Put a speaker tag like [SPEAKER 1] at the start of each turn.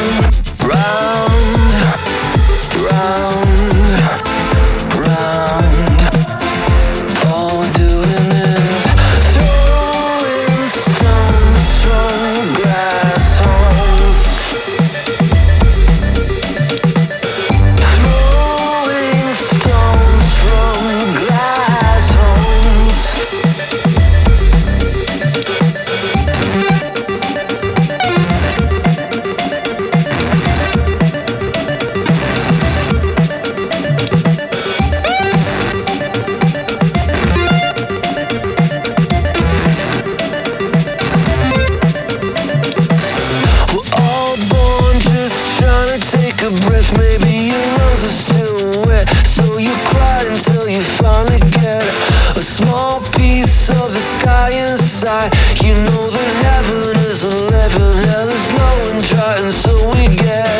[SPEAKER 1] Take a breath, maybe your lungs are still wet. So you cried until you finally get a small piece of the sky inside. You know that heaven is 11, hell is low and dry, and so we get